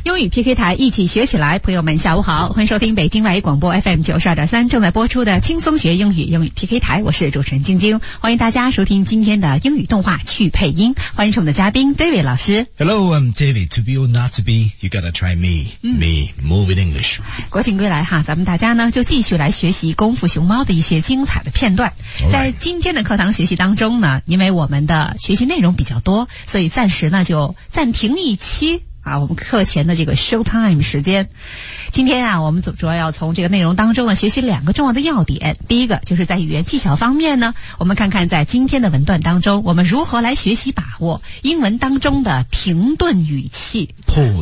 英语 PK 台一起学起来，朋友们下午好，欢迎收听北京外语广播 FM 92.3正在播出的轻松学英语 PK 台，我是主持人晶晶，欢迎大家收听今天的英语动画去配音，欢迎是我们的嘉宾 David 老师。 Hello, I'm David. To be or not to be, you gotta try me. Me, move in English. 国庆归来哈，咱们大家呢就继续来学习功夫熊猫的一些精彩的片段。在今天的课堂学习当中呢，因为我们的学习内容比较多，所以暂时呢就暂停一期我们课前的这个 show time 时间。今天我们主要要从这个内容当中呢学习两个重要的要点。第一个就是在语言技巧方面呢，我们看看在今天的文段当中，我们如何来学习把握英文当中的停顿语气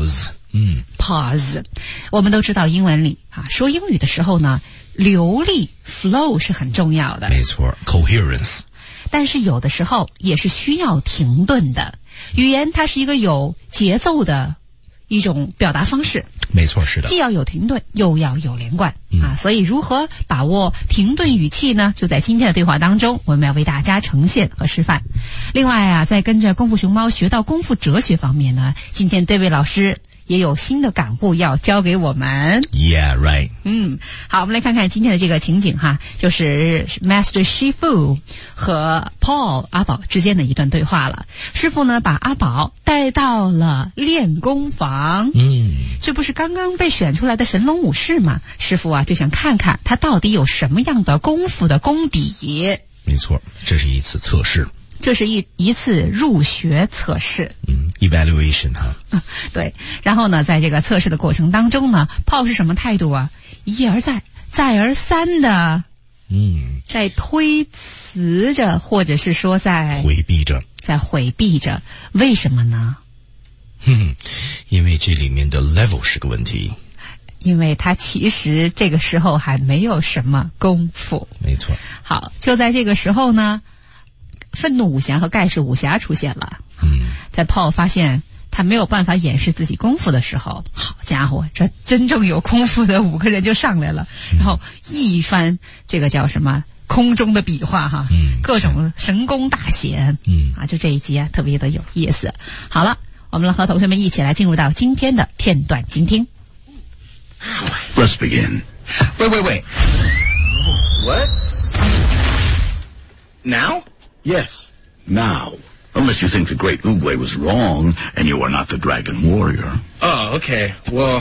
pause。我们都知道英文里说英语的时候呢，流利 flow 是很重要的， 没错 ，coherence。 但是有的时候也是需要停顿的。语言它是一个有节奏的一种表达方式， 没错，是的， 既要有停顿又要有连贯所以如何把握停顿语气呢？就在今天的对话当中，我们要为大家呈现和示范。另外在跟着功夫熊猫学到功夫哲学方面呢，今天这位老师也有新的感悟要教给我们。 Yeah, right. 好，我们来看看今天的这个情景就是 Master Shifu 和 Paul 阿宝之间的一段对话了。师傅呢把阿宝带到了练功房，这不是刚刚被选出来的神龙武士吗？师傅就想看看他到底有什么样的功夫的功底。 没错，这是一次测试， 这是一次入学测试 evaluation 对，然后呢在这个测试的过程当中呢，Paul是什么态度一而再再而三的在推辞着，或者是说在回避着。为什么呢？ 因为这里面的 level 是个问题， 因为他其实这个时候还没有什么功夫。没错。好，就在这个时候呢，愤怒武侠和盖世武侠出现了。在 Paul 发现他没有办法掩饰自己功夫的时候，好家伙，这真正有功夫的5个人就上来了，然后一番这个叫什么空中的比划各种神功大显就这一集特别的有意思。好了，我们和同学们一起来进入到今天的片段精听。 Let's begin. Wait. What? Now? Yes, now. Unless you think the great Uwe was wrong and you are not the Dragon Warrior. Oh, okay. Well,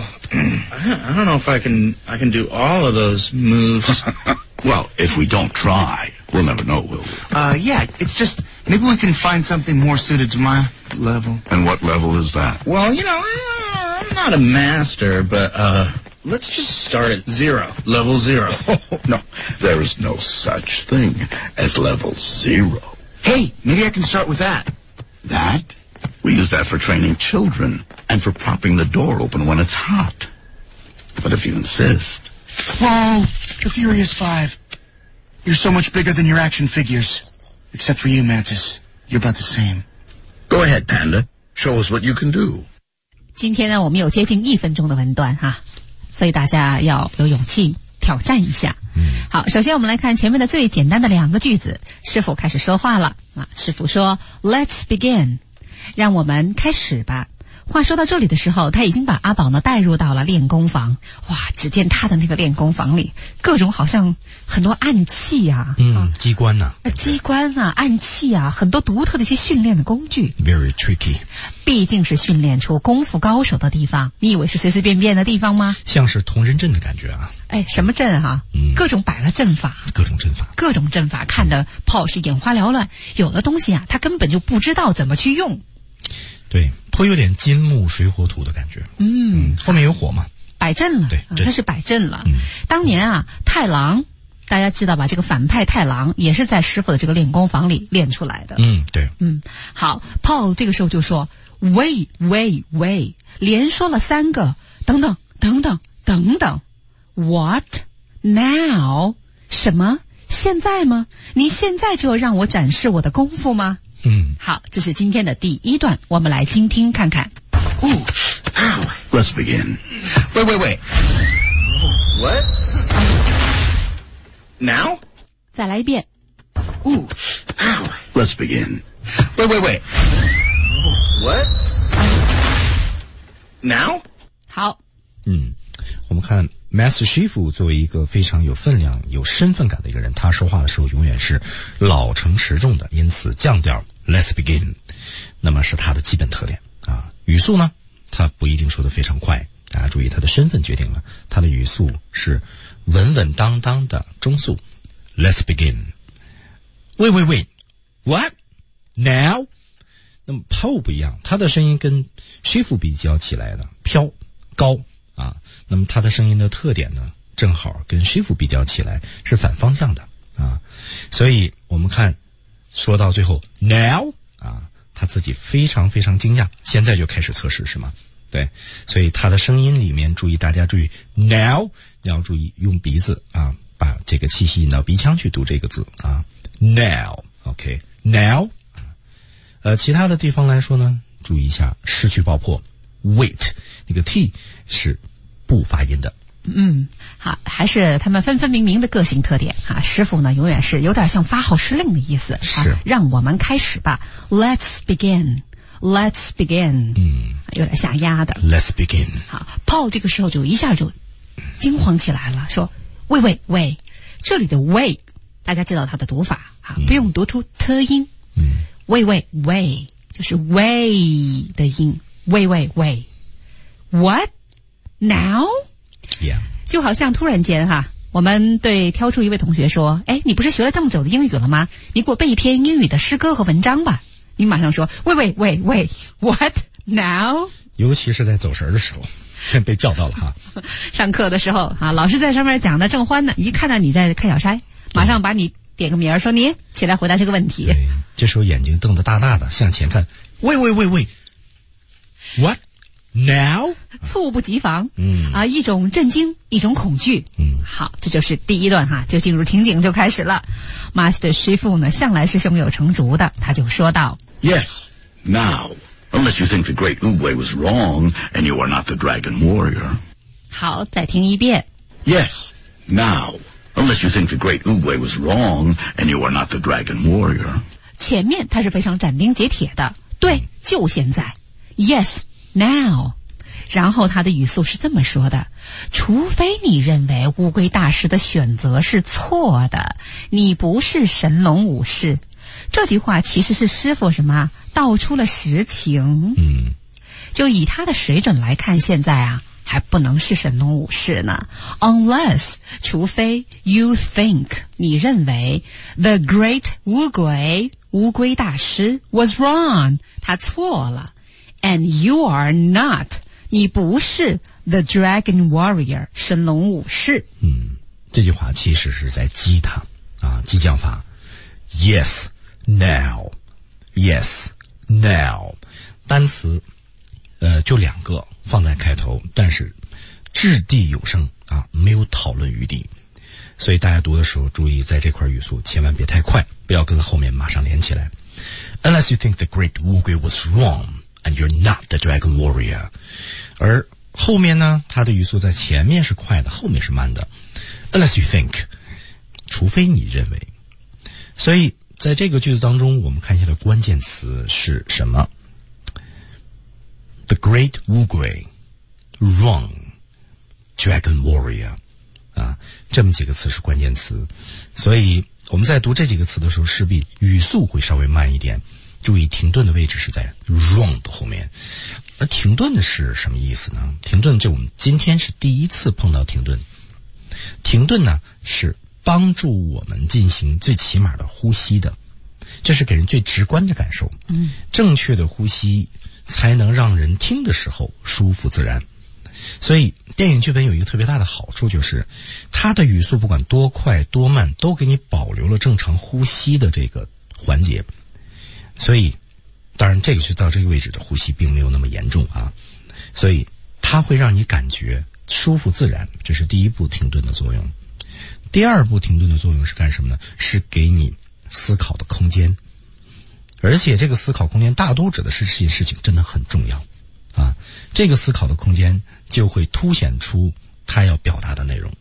I don't know if I can do all of those moves. Well, if we don't try, we'll never know, will we? Yeah, it's just, maybe we can find something more suited to my level. And what level is that? Well, I'm not a master, but, let's just start at 0. Level 0. No, there is no such thing as level 0. Hey, maybe I can start with that. That? We use that for training children and for propping the door open when it's hot. But if you insist... Whoa, the Furious Five. You're so much bigger than your action figures. Except for you, Mantis. You're about the same. Go ahead, Panda. Show us what you can do. 今天呢，我们有接近1分钟的文段所以大家要有勇气挑战一下。好，首先我们来看前面的最简单的2个句子。师傅开始说话了师傅说 Let's begin， 让我们开始吧。话说到这里的时候，他已经把阿宝呢带入到了练功房。哇，只见他的那个练功房里各种好像很多暗器机关暗器很多独特的一些训练的工具。 Very tricky， 毕竟是训练出功夫高手的地方，你以为是随随便便的地方吗？ 像是同人阵的感觉什么阵各种摆了阵法，各种阵法看得 Paul 是眼花缭乱，有的东西他根本就不知道怎么去用。 对，颇有点金木水火土的感觉。后面有火嘛， 摆阵了。对，他是摆阵了。当年太郎大家知道吧，这个反派太郎也是在师傅的这个练功房里练出来的。 对。 好， Paul 这个时候就说 Wait， 连说了3个等等 What now？ 什么？现在吗？你现在就要让我展示我的功夫吗？好，这是今天的第1段，我们来精听看看。 Let's begin. Wait. What? Now? 再来一遍。 Let's begin. Wait. What? Now? 好， 我们看 Master Shifu 作为一个非常有分量、有身份感的一个人，他说话的时候永远是老成持重的，因此降调 Let's begin， 那么是他的基本特点啊。语速呢，他不一定说得非常快，大家注意他的身份决定了他的语速是稳稳当当的中速 Let's begin。 喂 What now？ 那么 Paul 不一样，他的声音跟 Shifu 比较起来的飘高啊，那么他的声音的特点呢，正好跟 Shifu 比较起来是反方向的啊，所以我们看说到最后 now 啊，他自己非常非常惊讶，现在就开始测试是吗？对，所以他的声音里面大家注意 now 要注意用鼻子啊，把这个气息引到鼻腔去读这个字啊 now OK now。其他的地方来说呢，注意一下失去爆破 wait 那个 t 是不发音的。 好，还是他们分分明明的个性特点啊。师傅呢，永远是有点像发号施令的意思， 是让我们开始吧 ，Let's begin，Let's begin， 有点下压的 Let's begin。 好 ，Paul 这个时候就一下就惊慌起来了，说喂，这里的喂，大家知道它的读法啊，不用读出 t 音，喂，就是喂的音，喂 ，What now？Yeah. 就好像突然间哈，我们对挑出一位同学说，哎，你不是学了这么久的英语了吗？你给我背一篇英语的诗歌和文章吧。你马上说，喂 ，What now？ 尤其是在走神的时候，被叫到了哈。 上课的时候啊，老师在上面讲的正欢呢，一看到你在看小差，马上把你点个名儿，说你起来回答这个问题。 这时候眼睛瞪得大大的，向前看，喂 ，What now？ 猝不及防，一种震惊，一种恐惧。好，这就是第一段哈，就进入情景就开始了。Master Shifu 呢，向来是胸有成竹的，他就说道 ：Yes, now, unless you think the great Uguay was wrong and you are not the dragon warrior. 好，再听一遍。 Yes, now, unless you think the great Uguay was wrong and you are not the dragon warrior. 前面他是非常斩钉截铁的，对，就现在。Yes, now。然后他的语速是这么说的：除非你认为乌龟大师的选择是错的，你不是神龙武士。这句话其实是师傅什么道出了实情。就以他的水准来看，现在啊还不能是神龙武士呢。Unless 除非 you think 你认为 the great 乌龟大师 was wrong 他错了 and you are not你不是 the dragon warrior 神龙武士。 这句话其实是在激他啊，激将法。Yes now， Yes now， 单词就2个放在开头，但是掷地有声啊，没有讨论余地。所以大家读的时候注意，在这块语速千万别太快，不要跟后面马上连起来。Unless you think the great Wu-Gui was wrong。And you're not the dragon warrior. 而后面呢，它的语速在前面是快的，后面是慢的。Unless you think， 除非你认为。所以在这个句子当中，我们看一下的关键词是什么 ？The great Wu-Gui, wrong, dragon warrior， 啊，这么几个词是关键词。所以我们在读这几个词的时候，势必语速会稍微慢一点。注意停顿的位置是在 wrong 的后面，而停顿的是什么意思呢？停顿就我们今天是第一次碰到停顿。停顿呢是帮助我们进行最起码的呼吸的，这是给人最直观的感受。正确的呼吸才能让人听的时候舒服自然。所以电影剧本有一个特别大的好处，就是它的语速不管多快多慢，都给你保留了正常呼吸的这个环节。所以当然这个就到这个位置的呼吸并没有那么严重啊，所以它会让你感觉舒服自然，这是第一步停顿的作用。第二步停顿的作用是干什么呢？是给你思考的空间，而且这个思考空间大都指的是这件事情真的很重要啊，这个思考的空间就会凸显出他要表达的内容。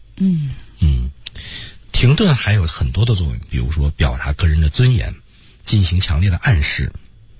停顿还有很多的作用，比如说表达个人的尊严，进行强烈的暗示，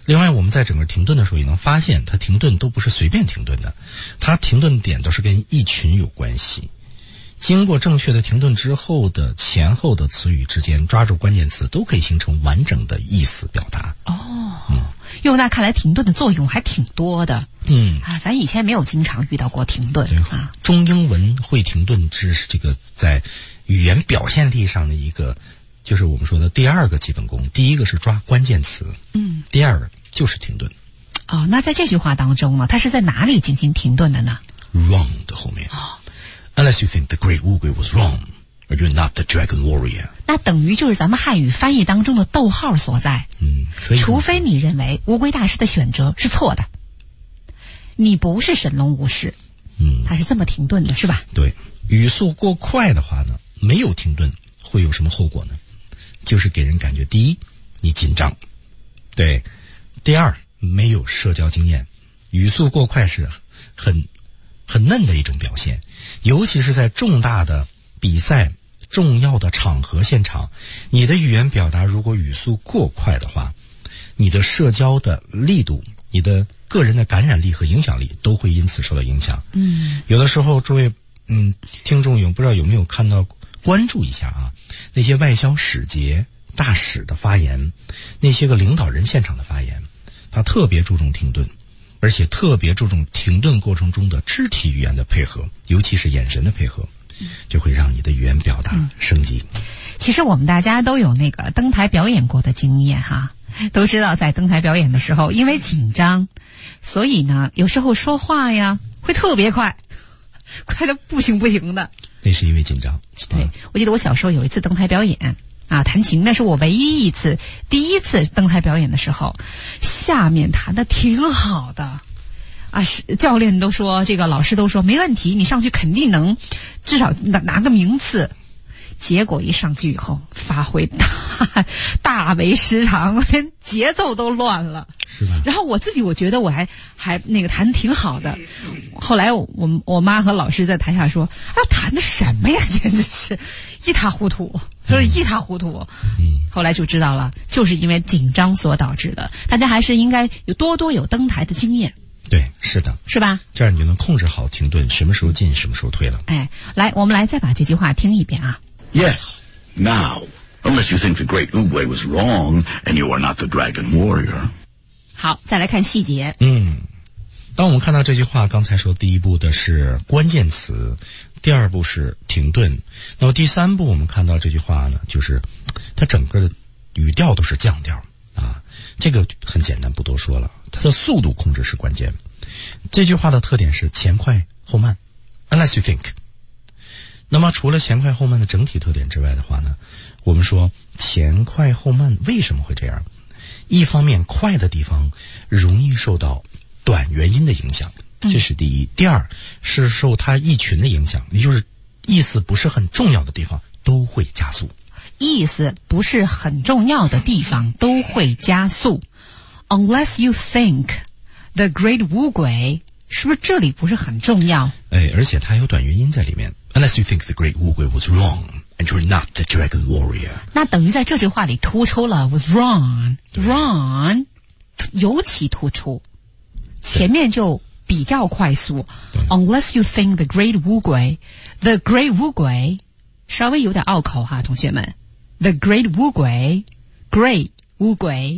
另外我们在整个停顿的时候也能发现，它停顿都不是随便停顿的，它停顿点都是跟一群有关系。经过正确的停顿之后的前后的词语之间抓住关键词，都可以形成完整的意思表达。 哟，那看来停顿的作用还挺多的。咱以前没有经常遇到过停顿啊。 中英文会停顿是这个在语言表现力上的一个，就是我们说的第二个基本功。第一个是抓关键词，第二个就是停顿。 那在这句话当中呢，它是在哪里进行停顿的呢？ wrong 的后面。Unless you think the great 乌龟 was wrong, or you're not the dragon warrior. 那等于就是咱们汉语翻译当中的逗号所在。 可以。 除非你认为乌龟大师的选择是错的，你不是神龙武士。它是这么停顿的，是吧？ 对。语速过快的话呢，没有停顿会有什么后果呢？就是给人感觉，第一，你紧张，对；第二，没有社交经验。语速过快是很嫩的一种表现，尤其是在重大的比赛、重要的场合现场，你的语言表达如果语速过快的话，你的社交的力度、你的个人的感染力和影响力都会因此受到影响。有的时候诸位听众不知道有没有看到，关注一下啊，那些外交使节、大使的发言，那些个领导人现场的发言，他特别注重停顿，而且特别注重停顿过程中的肢体语言的配合，尤其是眼神的配合，就会让你的语言表达升级。 其实我们大家都有那个登台表演过的经验哈，都知道在登台表演的时候，因为紧张，所以呢，有时候说话呀会特别快，快得不行的。 那是因为紧张。 对，我记得我小时候有一次登台表演弹琴，那是我唯一第一次登台表演的时候，下面弹得挺好的教练都说，这个老师都说没问题，你上去肯定能至少拿个名次。结果一上去以后，发挥大为失常，连节奏都乱了， 是吧？ 然后我觉得我还那个弹挺好的。后来我妈和老师在台下说，弹的什么呀，简直是一塌糊涂，说一塌糊涂。后来就知道了，就是因为紧张所导致的。大家还是应该多有登台的经验。 对，是的， 是吧？ 这样你就能控制好停顿，什么时候进，什么时候退了。 来，我们来再把这句话听一遍啊。 Yes, now, unless you think the great Uguay was wrong and you are not the dragon warrior. 好，再来看细节。 当我们看到这句话，刚才说第一步的是关键词，第二步是停顿，那么第三步我们看到这句话呢，就是它整个的语调都是降调这个很简单，不多说了，它的速度控制是关键。这句话的特点是前快后慢 ，unless you think。那么除了前快后慢的整体特点之外的话呢，我们说前快后慢为什么会这样？一方面快的地方容易受到短元音的影响，这是第一。第二是受它意群的影响，也就是意思不是很重要的地方都会加速。 意思不是很重要的地方都会加速。Unless you think the great 乌龟，是不是这里不是很重要？ 而且它有短元音在里面。Unless you think the great 乌龟 was wrong and you're not the dragon warrior。那等于在这句话里突出了 was wrong， 尤其突出，前面就比较快速。Unless you think the great 乌龟 ，the great 乌龟稍微有点拗口哈，同学们。The great 乌龟 ，great 乌龟。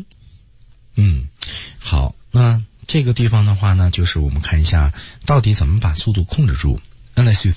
好，那这个地方的话呢，就是我们看一下到底怎么把速度控制住。Unless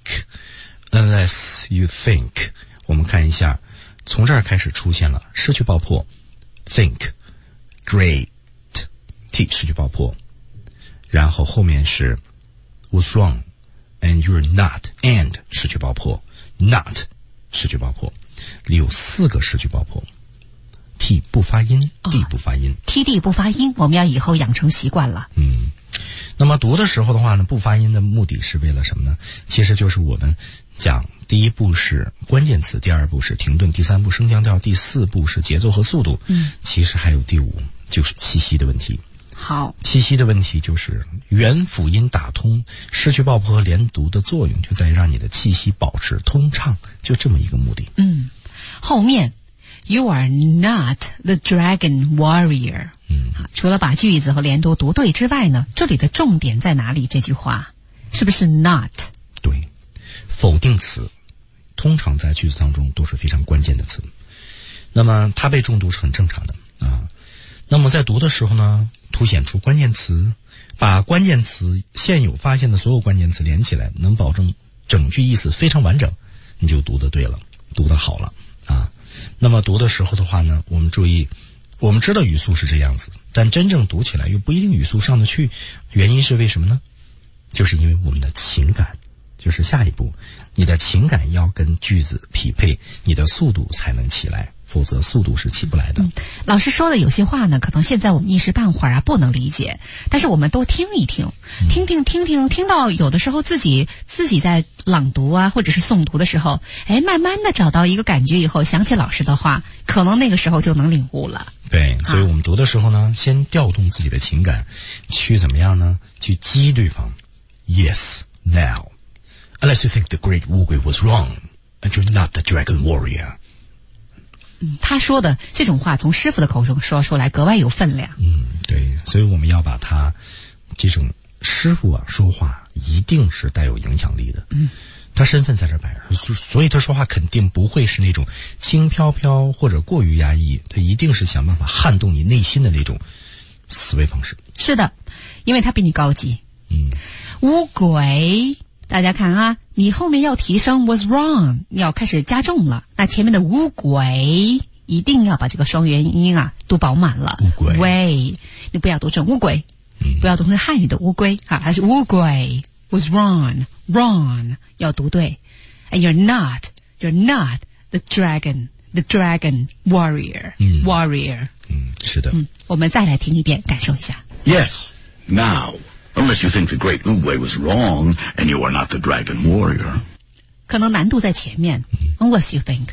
you think， 我们看一下，从这儿开始出现了失去爆破 ，think great t 失去爆破，然后后面是 was wrong and you're not and 失去爆破 ，not 失去爆破，有4个失去爆破。T 不发音 ，D 不发音 ，TD 不发音，我们要以后养成习惯了。 那么读的时候的话呢，不发音的目的是为了什么呢？其实就是我们讲第一步是关键词，第二步是停顿，第三步升降调，第4步是节奏和速度。其实还有第5就是气息的问题。 好， 气息的问题就是元辅音打通，失去爆破和连读的作用就在于让你的气息保持通畅，就这么一个目的。 后面 You are not the dragon warrior。除了把句子和连读读对之外呢，这里的重点在哪里？这句话是不是 not？ 对，否定词通常在句子当中都是非常关键的词，那么它被重读是很正常的啊。那么在读的时候呢，凸显出关键词，把关键词现有发现的所有关键词连起来，能保证整句意思非常完整，你就读得对了，读得好了啊。那么读的时候的话呢，我们注意，我们知道语速是这样子，但真正读起来又不一定语速上得去，原因是为什么呢？就是因为我们的情感，就是下一步，你的情感要跟句子匹配，你的速度才能起来，否则速度是起不来的。 老师说的有些话呢，可能现在我们一时半会儿不能理解，但是我们多听一听，听到有的时候自己在朗读啊，或者是诵读的时候，慢慢的找到一个感觉以后，想起老师的话，可能那个时候就能领悟了。 对，所以我们读的时候呢，先调动自己的情感，去怎么样呢？去激对方。Yes, now, unless you think the great Wu Gui was wrong, and you're not the dragon warrior. 他说的这种话从师傅的口中说出来格外有分量。 对，所以我们要把他这种师傅啊说话一定是带有影响力的。他身份在这摆着，所以他说话肯定不会是那种轻飘飘或者过于压抑，他一定是想办法撼动你内心的那种思维方式。 是的，因为他比你高级。乌鬼，大家看啊，你后面要提升 was wrong， 要开始加重了。那前面的乌鬼一定要把这个双元音啊读饱满了。 乌龟， 喂，你不要读成乌龟，不要读成汉语的乌龟啊，还是乌龟 was wrong， 要读对。And you're not the dragon warrior， warrior。 是的。 我们再来听一遍，感受一下。 Yes, now.Unless you think the great Wu Gui was wrong, and you are not the dragon warrior. 可能难度在前面。Unless you think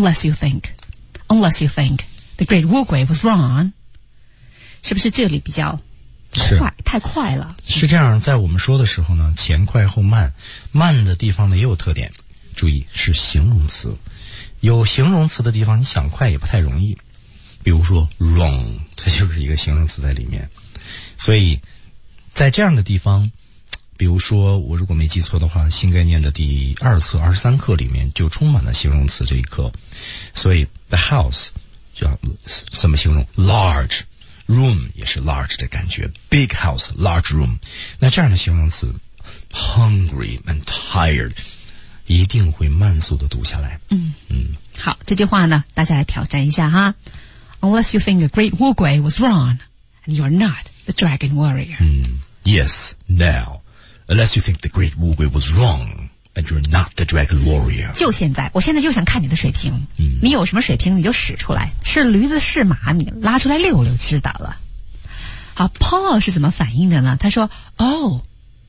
the great Wu Gui was wrong， 是不是这里比较快？太快了。 是这样，在我们说的时候呢，前快后慢，慢的地方呢也有特点。注意是形容词，有形容词的地方，你想快也不太容易。比如说 wrong， 它就是一个形容词在里面，所以。在这样的地方，比如说我如果没记错的话，新概念的第2册23课里面就充满了形容词这一课。所以 the house 就要怎么形容 large， room 也是 large 的感觉， big house large room。 那这样的形容词 hungry and tired 一定会慢速的读下来。 好，这句话呢大家来挑战一下哈。 Unless you think a great Wu Gui was wrong, and you're not the dragon warrior. Yes, now, unless you think the great Wu Gui was wrong, and you're not the dragon warrior. 就现在，我现在就想看你的水平。你有什么水平你就使出来，是驴子是马，你拉出来溜溜知道了。好 ，Paul 是怎么反应的呢？他说 ：“Oh,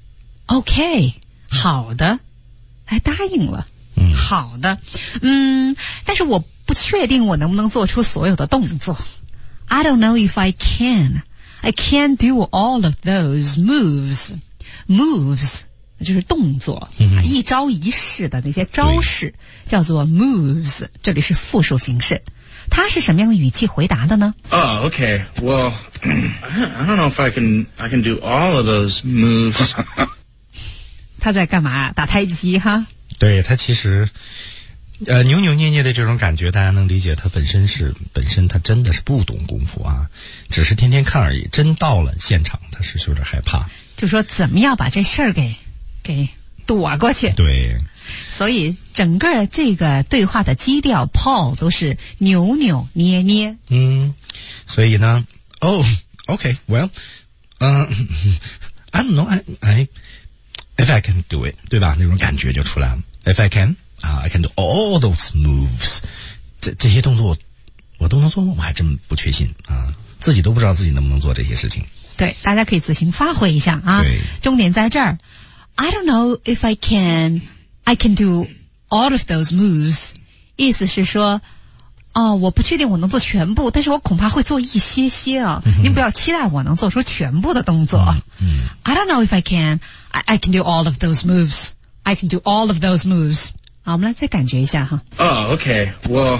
OK， 好的，还答应了。好的，但是我不确定我能不能做出所有的动作。I don't know if I can.I can't do all of those moves. Moves 就是动作，一招一式的那些招式叫做 moves， 这里是复数形式。他是什么样的语气回答的呢？ Oh, okay. Well, I don't know if I can do all of those moves. 他在干嘛？打太极哈？ 对，他其实扭扭捏捏的这种感觉，大家能理解，他本身他真的是不懂功夫啊，只是天天看而已。真到了现场，他是有点害怕， 就说怎么样把这事儿给躲过去。 对， 所以整个这个对话的基调 ，Paul 都是扭扭捏捏。 所以呢 ，Oh, okay, well, I don't know, if I can do it， 对吧？那种感觉就出来了。If I can.I can do all those moves。这些动作我都能做吗？我还真不确信啊，自己都不知道自己能不能做这些事情。 对，大家可以自行发挥一下啊。 对， 重点在这儿。I don't know if I can do all of those moves。意思是说，我不确定我能做全部，但是我恐怕会做一些啊。您不要期待我能做出全部的动作。I don't know if I can do all of those moves. I can do all of those moves. 好，我们来再感觉一下哈。 Oh, okay. Well,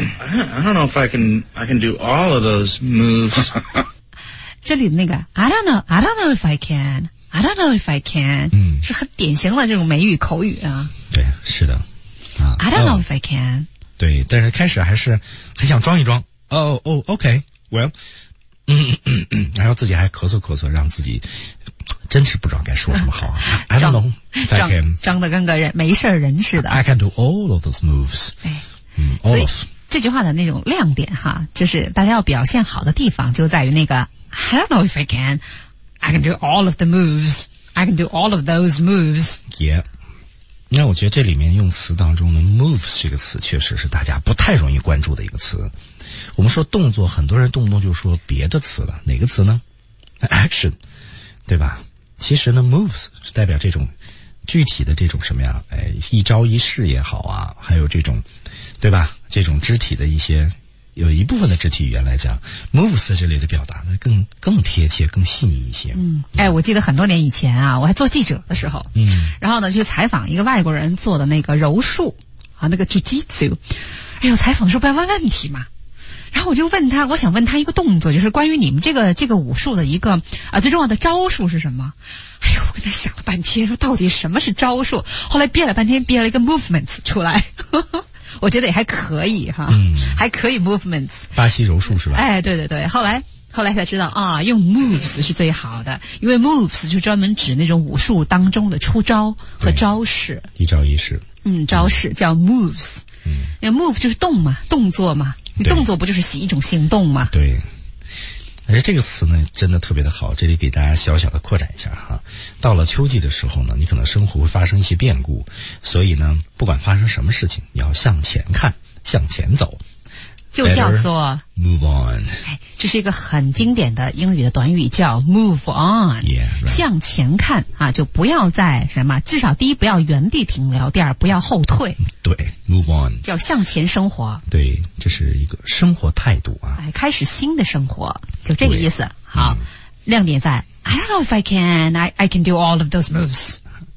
I don't know if I can do all of those moves. 这里的那个 I don't know if I can, I don't know if I can， 是很典型的这种美语口语啊。 对，是的啊。 I don't know if I can。 对，但是开始还想装一装。OK, well， 然后自己还咳嗽，让自己真是不知道该说什么好啊。I don't know if I can， 装的跟个没事人似的。 I can do all of those moves。 所以这句话的那种亮点哈，就是大家要表现好的地方就在于那个 I don't know if I can, I can do all of the moves, I can do all of those moves. Yeah。那我觉得这里面用词当中的 moves 这个词确实是大家不太容易关注的一个词。我们说动作，很多人动不动就说别的词了，哪个词呢？ Action， 对吧？其实呢 moves 是代表这种具体的这种什么呀？一招一式也好啊，还有这种，对吧？这种肢体的一些，有一部分的肢体语言来讲 moves 这里的表达呢更贴切、更细腻一些。 我记得很多年以前啊，我还做记者的时候，然后呢去采访一个外国人做的那个柔术啊，那个 jiu-jitsu。哎呦，采访的时候不要问问题嘛。然后我就问他，我想问他一个动作，就是关于你们这个武术的一个最重要的招数是什么？哎呦，我跟他想了半天，说到底什么是招数？后来憋了半天，憋了一个 movements 出来，我觉得也还可以哈，还可以 movements。 巴西柔术是吧？ 哎，对对对，后来才知道啊，用 moves 是最好的，因为 moves 就专门指那种武术当中的出招和招式， 一招一式。 招式叫 moves。那 move 就是动嘛，动作嘛。你动作不就是一种行动吗？ 对，而且这个词呢，真的特别的好。这里给大家小小的扩展一下哈。到了秋季的时候呢，你可能生活会发生一些变故，所以呢，不管发生什么事情，你要向前看，向前走， 就叫做 move on。 这是一个很经典的英语的短语，叫 move on。向前看啊，就不要在什么，至少第一不要原地停留，第二不要后退。 对 ，move on， 叫向前生活。 对，这是一个生活态度啊。 开始新的生活，就这个意思。好，亮点在 I don't know if I can, I can do all of those moves.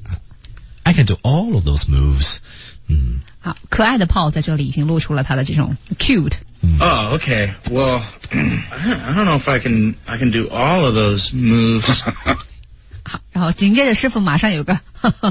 I can do all of those moves. 好，可爱的Paul在这里已经露出了他的这种 cute。 Oh, okay. Well, I don't know if I can do all of those moves. 好，然后紧接着师傅马上有个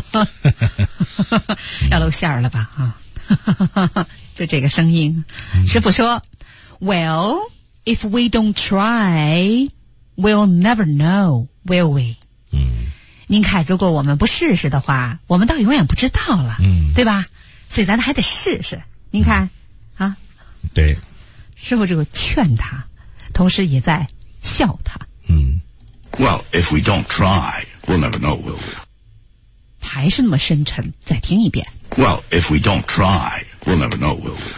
要露馅儿了吧啊？就这个声音，师傅说 ，Well, if we don't try, we'll never know, will we？ 您看，如果我们不试试的话，我们倒永远不知道了，对吧？所以咱还得试试。您看，啊， 对， 师傅这个劝他，同时也在笑他。 Well, if we don't try, we'll never know, will we? 还是那么深沉，再听一遍。 Well, if we don't try, we'll never know, will we?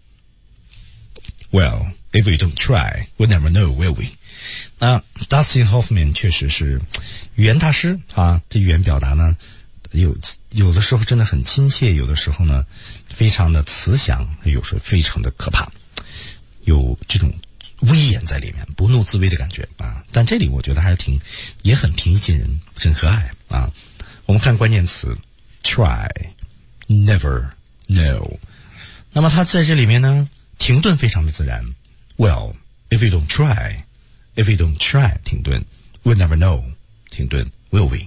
Well, if we don't try, we'll never know, will we? Dustin Hoffman 确实是语言大师啊，这语言表达呢，有的时候真的很亲切，有的时候呢非常的慈祥，有时候非常的可怕，有这种威严在里面，不怒自威的感觉啊。但这里我觉得还是也很平易近人，很可爱啊。我们看关键词 try, never, no。那么它在这里面呢，停顿非常的自然。Well, if we don't try, if we don't try， 停顿 ，we'll never know， 停顿 ，will we？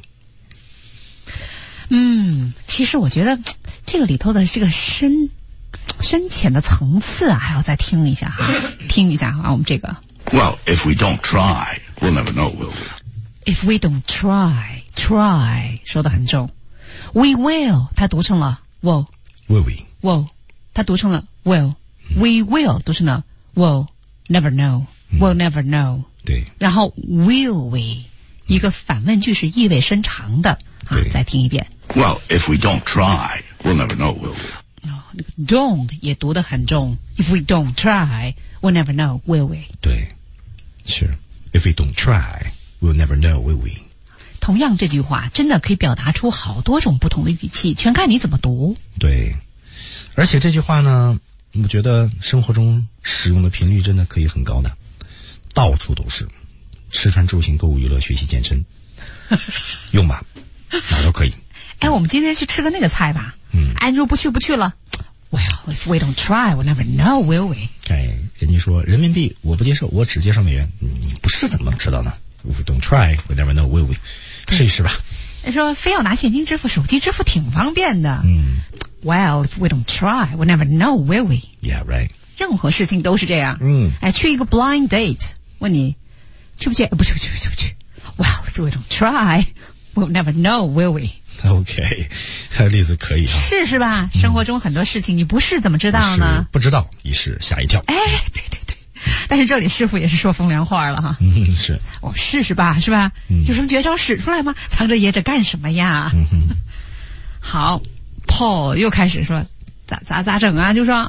其实我觉得这个里头的这个深浅的层次啊，还要再听一下哈，听一下啊，我们这个。 Well, if we don't try, we'll never know, will we? If we don't try 说得很重。We will 它读成了 will we？ Will 它读成了 will。We will 读成了 will never know。We'll never know。 对。 然后 will we 一个反问句是意味深长的啊，再听一遍。 Well, if we don't try, we'll never know, will we? Don't 也读得很重。If we don't try, we'll never know, will we? 对，是。If we don't try, we'll never know, will we? 同样这句话真的可以表达出好多种不同的语气，全看你怎么读。 对，而且这句话呢，我觉得生活中使用的频率真的可以很高的，到处都是。吃穿住行购物娱乐学习健身，用吧，哪都可以。 哎，我们今天去吃个那个菜吧。哎，如果不去了。Well, if we don't try, we'll never know, will we? 哎，人家说人民币我不接受，我只接受美元。你不是怎么能知道呢 ？If we don't try, we'll never know, will we? 试一试吧。 说非要拿现金支付，手机支付挺方便的。Well, if we don't try, we'll never know, will we? Yeah, right. 任何事情都是这样。哎，去一个 blind date， 问你去不去？不去。Well, if we don't try, we'll never know, will we? OK， 例子可以啊。 是吧？生活中很多事情你不试怎么知道呢？ 不知道，一试吓一跳。 哎，对。但是这里师傅也是说风凉话了哈。 是。 我试试吧，是吧？有什么绝招使出来吗？藏着掖着干什么呀？好 ，Paul 又开始说咋整啊？就说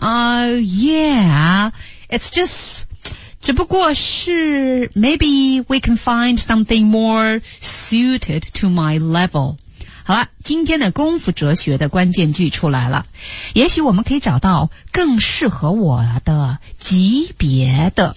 Yeah, it's just 只不过是 maybe we can find something more suited to my level。好了，今天的功夫哲学的关键句出来了。也许我们可以找到更适合我的级别的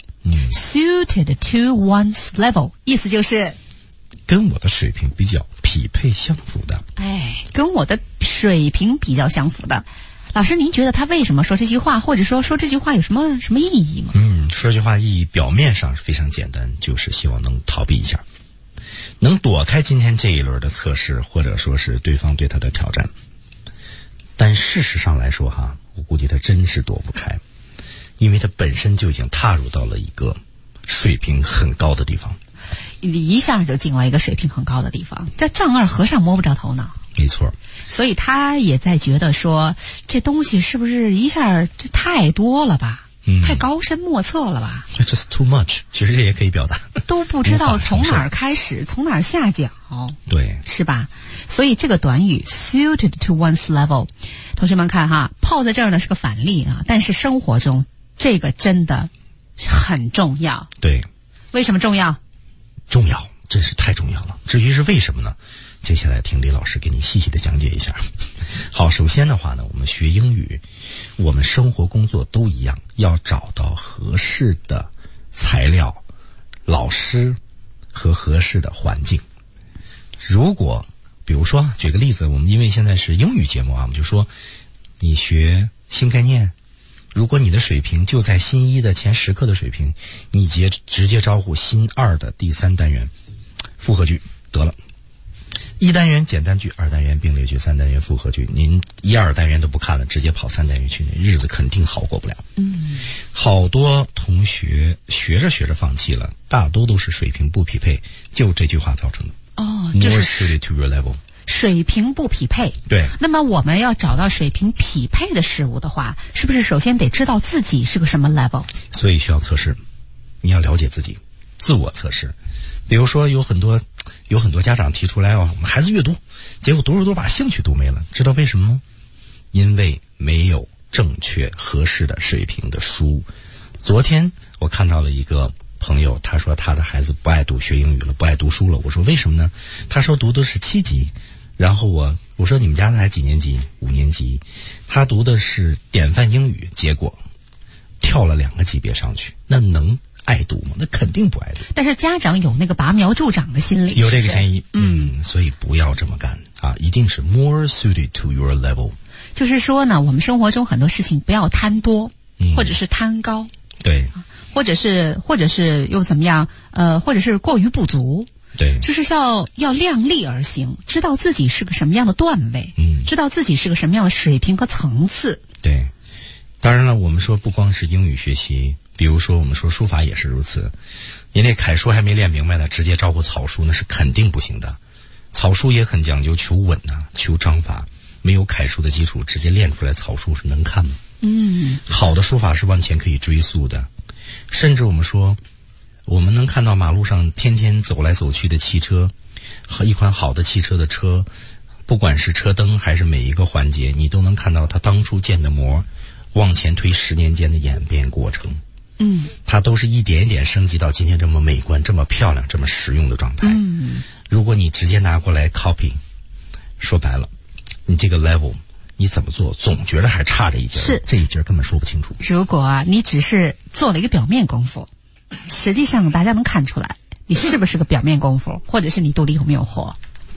suited to one's level， 意思就是跟我的水平比较匹配相符的。 哎，跟我的水平比较相符的。老师，您觉得他为什么说这句话，或者说这句话有什么意义吗？ 说这句话意义表面上是非常简单，就是希望能逃避一下，能躲开今天这一轮的测试，或者说是对方对他的挑战。但事实上来说哈，我估计他真是躲不开，因为他本身就已经踏入到了一个水平很高的地方， 一下就进了一个水平很高的地方，这丈二和尚摸不着头脑。 没错， 所以他也在觉得说，这东西是不是一下这太多了吧？太高深莫测了吧？ Just too much， 其实这也可以表达， 都不知道从哪儿开始，从哪儿下脚， 对， 是吧？所以这个短语 suited to one's level， 同学们看哈，泡在这儿呢是个反例啊，但是生活中这个真的很重要。 对， 为什么重要？ 重要，真是太重要了。至于是为什么呢？接下来听李老师给你细细的讲解一下。好，首先的话呢，我们学英语，我们生活工作都一样，要找到合适的材料、老师和合适的环境。如果比如说举个例子，我们因为现在是英语节目啊，我们就说你学新概念，如果你的水平就在新一的前10课的水平，你直接招呼新2的第3单元复合句得了。1单元简单句，2单元并列句，3单元复合句，您1、2单元都不看了，直接跑3单元去，那日子肯定好过不了。好多同学学着放弃了，大多都是水平不匹配，就这句话造成的。 就是 More suited to your level， 水平不匹配。 对。 那么我们要找到水平匹配的事物的话，是不是首先得知道自己是个什么 level？ 所以需要测试，你要了解自己，自我测试。比如说有很多家长提出来我们孩子阅读，结果读着把兴趣都没了，知道为什么吗？因为没有正确合适的水平的书。昨天我看到了一个朋友，他说他的孩子不爱学英语了，不爱读书了。我说为什么呢？他说读的是7级，然后我说你们家的孩子几年级？5年级。他读的是典范英语，结果跳了2个级别上去，那能爱读吗？那肯定不爱读。但是家长有那个拔苗助长的心理， 有这个嫌疑。所以不要这么干啊！一定是 more suited to your level。 就是说呢，我们生活中很多事情不要贪多，或者是贪高， 对， 或者是又怎么样？或者是过于不足。 对， 就是要量力而行，知道自己是个什么样的段位，知道自己是个什么样的水平和层次。 对，当然了，我们说不光是英语学习。比如说我们说书法也是如此，你那楷书还没练明白呢，直接招呼草书那是肯定不行的。草书也很讲究求稳啊，求章法，没有楷书的基础直接练出来草书是能看吗？好的书法是往前可以追溯的。甚至我们说我们能看到马路上天天走来走去的汽车和一款好的汽车的车，不管是车灯还是每一个环节，你都能看到它当初建的模往前推10年间的演变过程。它都是一点一点升级到今天这么美观、这么漂亮、这么实用的状态。如果你直接拿过来 copy， 说白了，你这个 level 你怎么做，总觉得还差着一截，这一截根本说不清楚。 如果你只是做了一个表面功夫，实际上大家能看出来你是不是个表面功夫，或者是你肚里有没有货。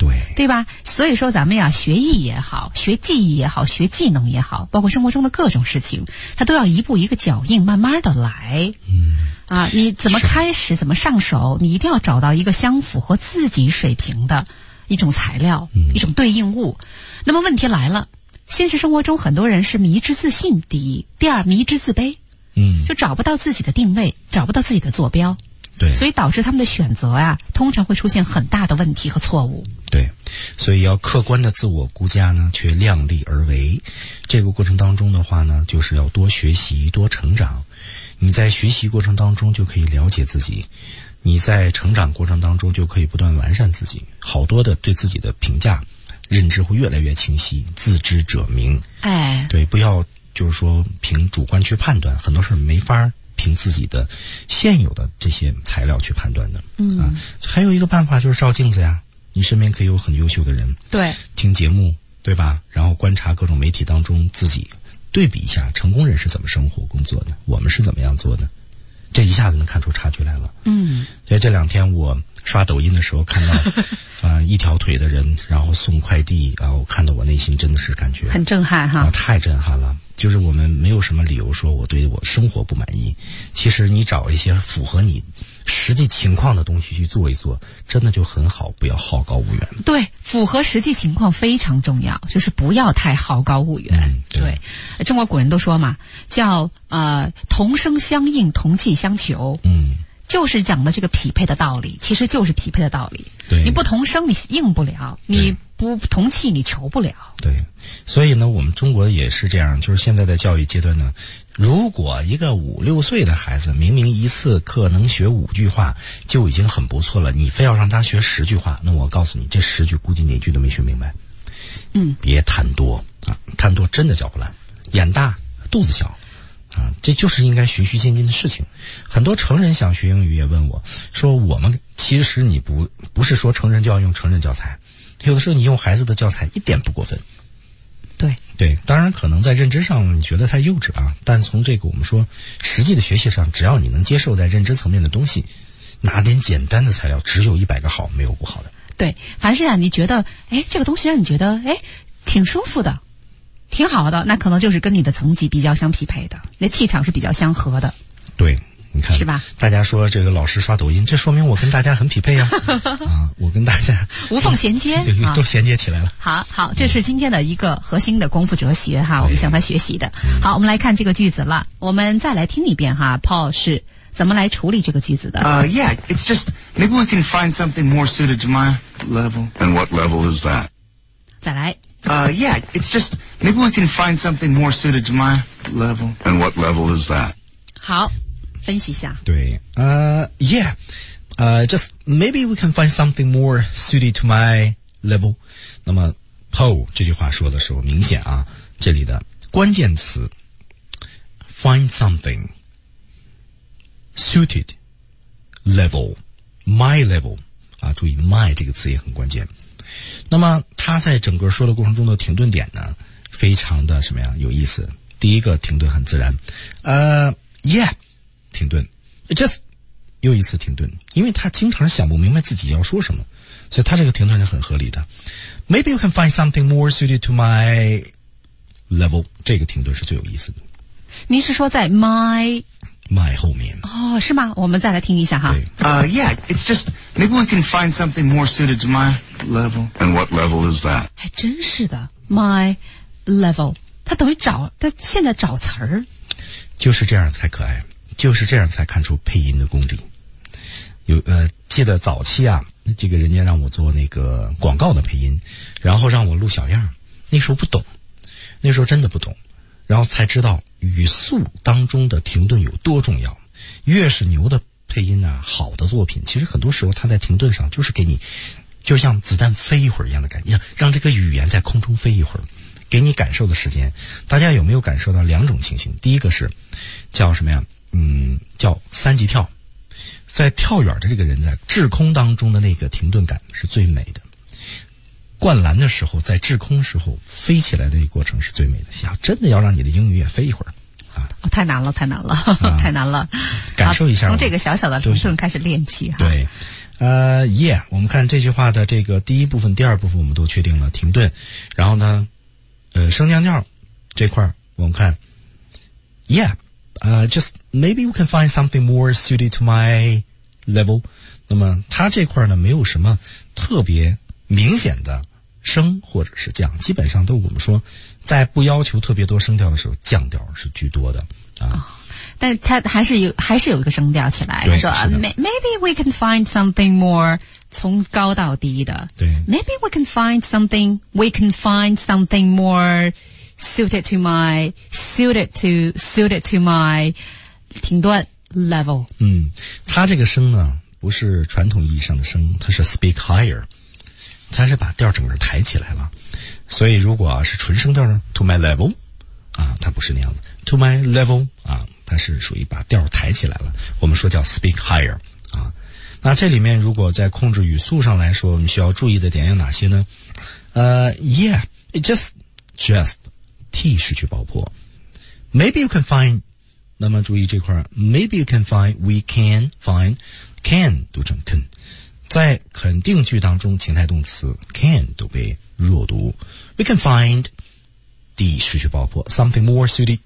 对吧？所以说咱们呀，学艺也好，学技艺也好，学技能也好，包括生活中的各种事情，它都要一步一个脚印，慢慢的来。你怎么开始，怎么上手，你一定要找到一个相符合自己水平的一种材料，一种对应物。那么问题来了，现实生活中很多人是迷之自信，第一，第二迷之自卑，就找不到自己的定位，找不到自己的坐标。 对， 所以导致他们的选择啊，通常会出现很大的问题和错误。 对，所以要客观的自我估价呢，却量力而为。这个过程当中的话呢，就是要多学习，多成长。你在学习过程当中就可以了解自己，你在成长过程当中就可以不断完善自己，好多的对自己的评价、认知会越来越清晰。自知者明。对，不要就是说凭主观去判断，很多事没法凭自己的现有的这些材料去判断的。还有一个办法就是照镜子呀，你身边可以有很优秀的人， 对， 听节目，对吧？然后观察各种媒体当中自己对比一下，成功人是怎么生活工作的，我们是怎么样做的，这一下子能看出差距来了。所以这2天我刷抖音的时候看到一条腿的人然后送快递啊，我看到我内心真的是感觉很震撼哈， 太震撼了。就是我们没有什么理由说我对我生活不满意，其实你找一些符合你实际情况的东西去做一做，真的就很好，不要好高骛远。 对，符合实际情况非常重要，就是不要太好高骛远。对，中国古人都说嘛，叫同声相应，同气相求。就是讲的这个匹配的道理，其实就是匹配的道理。 对， 你不同声你应不了，你不同气你求不了。 对，所以呢，我们中国也是这样，就是现在的教育阶段呢，如果一个5、6岁的孩子明明一次课能学5句话就已经很不错了，你非要让他学10句话，那我告诉你，这10句估计哪句都没学明白。别贪多啊，贪多真的叫不烂，眼大肚子小。这就是应该循序渐进的事情。很多成人想学英语也问我说，我们其实你不是说成人就要用成人教材，有的时候你用孩子的教材一点不过分。对，当然可能在认知上你觉得太幼稚啊，但从这个我们说实际的学习上，只要你能接受在认知层面的东西，拿点简单的材料，只有100个好，没有不好的。 对，凡是你觉得这个东西让你觉得挺舒服的，挺好的，那可能就是跟你的层级比较相匹配的，那气场是比较相合的。 对，你看是吧？ 大家说这个老师刷抖音，这说明我跟大家很匹配啊！我跟大家无缝衔接， 都衔接起来了。 好，这是今天的一个核心的功夫哲学哈，我们向他学习的。好，我们来看这个句子了，我们再来听一遍哈 ，Paul 是怎么来处理这个句子的 ？Yeah, it's just maybe we can find something more suited to my level. And what level is that? 再来。 Yeah, it's just maybe we can find something more suited to my level. And what level is that? 好，分析一下。 对，Yeah, just maybe we can find something more suited to my level. 那么 Paul 这句话说的时候，明显啊，这里的关键词 find something suited level my level 啊，注意 my 这个词也很关键。那么他在整个说的过程中的停顿点呢，非常的什么呀有意思。第一个停顿很自然，Yeah 停顿 ，just 又一次停顿，因为他经常想不明白自己要说什么，所以他这个停顿是很合理的。Maybe you can find something more suited to my level， 这个停顿是最有意思的。 您是说在 my 后面是吗？我们再来听一下哈。 Yeah, it's just maybe we can find something more suited to my level. And what level is that? 还真是的 ，my level， 他等于他现在找词儿， 就是这样才可爱，就是这样才看出配音的功底。记得早期啊，这个人家让我做那个广告的配音，然后让我录小样，那时候不懂，那时候真的不懂。然后才知道语速当中的停顿有多重要。越是牛的配音啊，好的作品，其实很多时候它在停顿上就是给你，就像子弹飞一会儿一样的感觉，让这个语言在空中飞一会儿，给你感受的时间。大家有没有感受到2种情形？第一个是叫什么呀？叫3级跳，在跳远的这个人在滞空当中的那个停顿感是最美的。灌篮的时候，在滞空时候飞起来的一个过程是最美的。真的要让你的英语也飞一会儿啊！ 太难了，太难了，太难了。 感受一下， 从这个小小的停顿开始练起哈。 对， Yeah， 我们看这句话的这个第一部分、第二部分我们都确定了停顿，然后呢，升降调这块我们看 ，Yeah，just maybe we can find something more suited to my level。那么它这块呢没有什么特别明显的升或者是降，基本上都我们说在不要求特别多声调的时候，降调是居多的啊。 但是它还是有一个声调起来，说 maybe we can find something more， 从高到低的。 对 ，maybe we can find something more suited to my 停顿 level。 它这个声呢不是传统意义上的声，它是 speak higher， 它是把调整个抬起来了。所以如果是纯声调呢 to my level 啊，它不是那样子 to my level 啊，它是属于把调抬起来了，我们说叫 speak higher 啊。那这里面如果在控制语速上来说，我们需要注意的点有哪些呢？Yeah, it just T 失去爆破。Maybe you can find， 那么注意这块 ，Maybe you can find， we can find，can 读成 can， 在肯定句当中，情态动词 can 都被弱读。We can find D 失去爆破 ，something more suited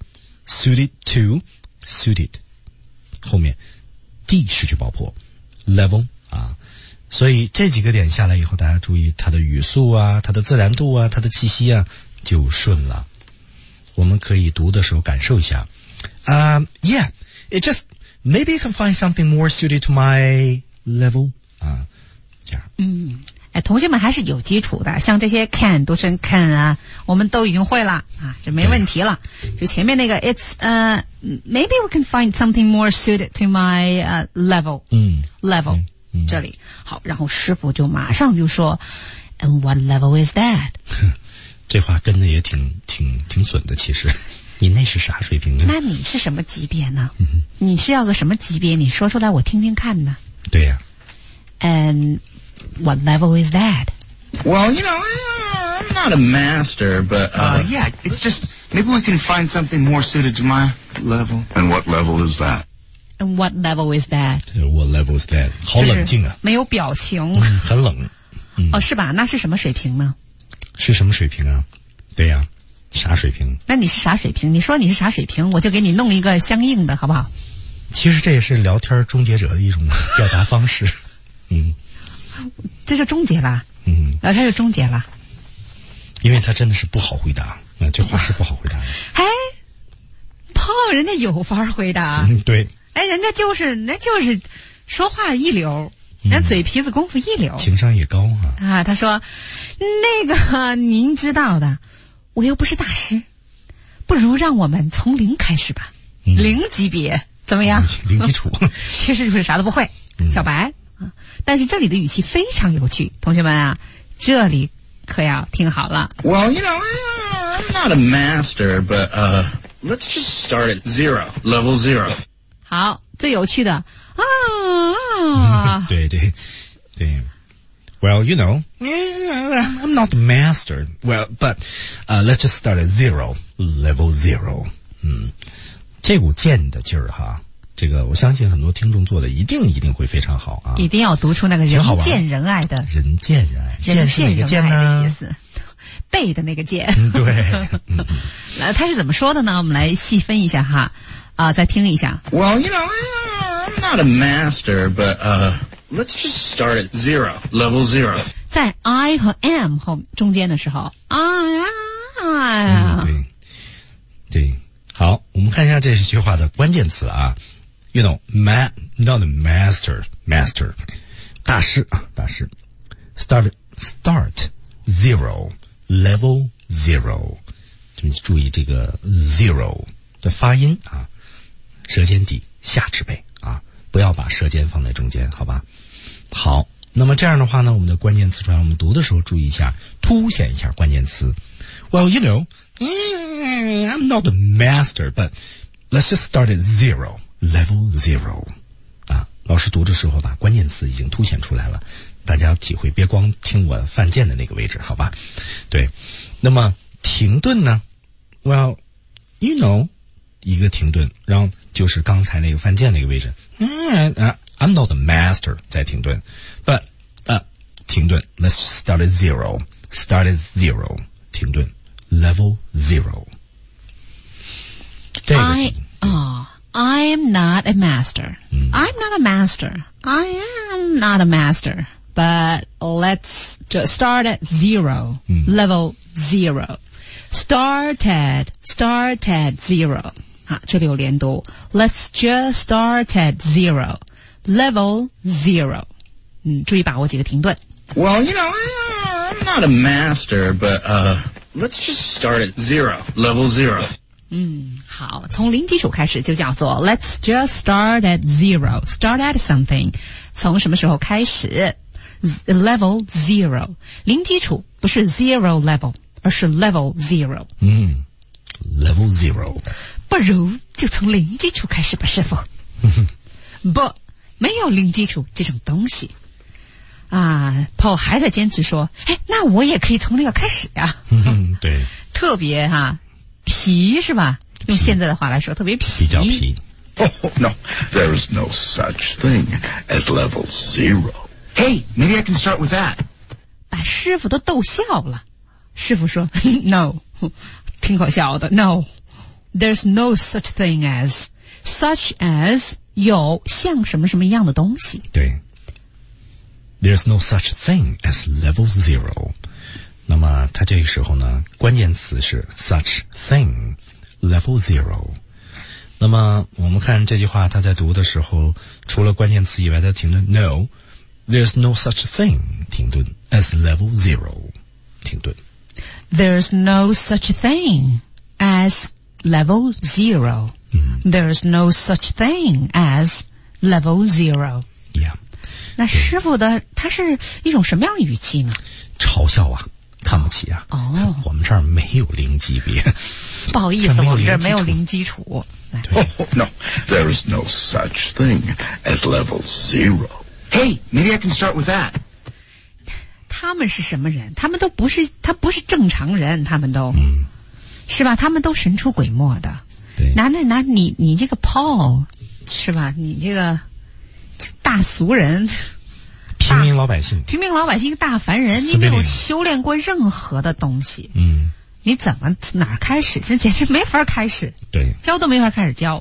to suited， 后面 D 失去爆破 level 啊，所以这几个点下来以后，大家注意它的语速啊，它的自然度啊，它的气息啊就顺了。我们可以读的时候感受一下。Yeah, it just maybe you can find something more suited to my level 啊，这样。 同学们还是有基础的，像这些 can 读成 can 啊，我们都已经会了啊，这没问题了。就前面那个 it's maybe we can find something more suited to my level level 这里好，然后师傅就马上就说 And what level is that？ 这话跟的也挺损的，其实。你那是啥水平呢？ 那你是什么级别呢？你是要个什么级别？你说出来我听听看呢。 对呀。 And what level is that? Well, you know, I'm not a master, but yeah, it's just maybe we can find something more suited to my level. And what level is that? And what level is that? What level is that? 好冷静啊， 没有表情， 很冷。 是吧？那是什么水平呢？ 是什么水平啊？对呀。啥水平？ 那你是啥水平？你说你是啥水平，我就给你弄一个相应的，好不好？ 其实这也是聊天终结者的一种表达方式。 这就终结了。聊天就终结了。 因为他真的是不好回答，这话是不好回答的。 炮人家有法回答。 对。 人家就是说话一流，人家嘴皮子功夫一流， 情商也高啊。 他说那个您知道的。我又不是大师，不如让我们从零开始吧。零级别怎么样？ 零基础， 其实就是啥都不会，小白啊。但是这里的语气非常有趣，同学们啊，这里可要听好了。 Well, you know, I'm not a master, but let's just start at level zero. 好，最有趣的对。Well, you know, I'm not the master. Well, but let's just start at level zero. 这股贱的劲儿哈，这个我相信很多听众做的一定会非常好啊！ 一定要读出那个人见人爱的人见人爱， 人见人爱的意思，背的那个见。 对。 他是怎么说的呢？我们来细分一下哈，再听一下。 Well, you know, I'm not a master, but let's just start at level zero. 在 I 和 am 后中间的时候， 对，好，我们看一下这句话的关键词啊。You know, not a master,大师。Start zero, level zero. 注意这个 zero 的发音啊，舌尖底下齿背啊，不要把舌尖放在中间，好吧？好，那么这样的话呢，我们的关键词出来，我们读的时候注意一下，凸显一下关键词。Well, you know, I'm not a master, but let's just start at level zero. 啊，老师读的时候把关键词已经凸显出来了，大家要体会，别光听我犯贱的那个位置，好吧？对，那么停顿呢 ？Well, you know, 一个停顿，然后就是刚才那个犯贱那个位置。 I'm not a master 再停顿 but 停顿 let's start at zero start at zero 停顿 level zero 这个 I'm not a master. I'm not a master. I am not a master. But let's just start at zero. Level zero. Start at zero. 好，这里有连读。Let's just start at zero. Level zero. 注意把握几个停顿。 Well, I'm not a master, but let's just start at zero. Level zero. 好，从零基础开始就叫做 Let's just start at zero. Start at something. 从什么时候开始 ？Level zero. 零基础不是 zero level, 而是 level zero. Level zero. 不如就从零基础开始吧，师傅。不，没有零基础这种东西。Paul 还在坚持说，那我也可以从那个开始呀。 对， 特别皮是吧？用现在的话来说，特别皮。 比较皮。 Oh, no, there is no such thing as level zero. Hey, maybe I can start with that. 把师傅都逗笑了。师傅说 ，No， 挺可笑的。No, there's no such thing as 有像什么什么一样的东西。 对。There's no such thing as level zero. 那么它这个时候呢，关键词是 such thing, level zero. 那么我们看这句话，它在读的时候，除了关键词以外，它停顿 No, there's no such thing 停顿 as level zero 停顿。 There's no such thing as level zero. There's no such thing as level zero. Yeah. 那师傅的他是一种什么样的语气呢？ 嘲笑啊，看不起啊。我们这儿没有零级别。 不好意思，我们这儿没有零基础。 Oh, no, there is no such thing as level zero. Hey, maybe I can start with that. 他们是什么人？他不是正常人，他们都，是吧？他们都神出鬼没的。 对。 拿你这个 Paul 是吧？你这个大俗人， 平民老百姓， 一个大凡人，你没有修炼过任何的东西，你怎么哪儿开始？这简直没法开始， 对， 教都没法开始教，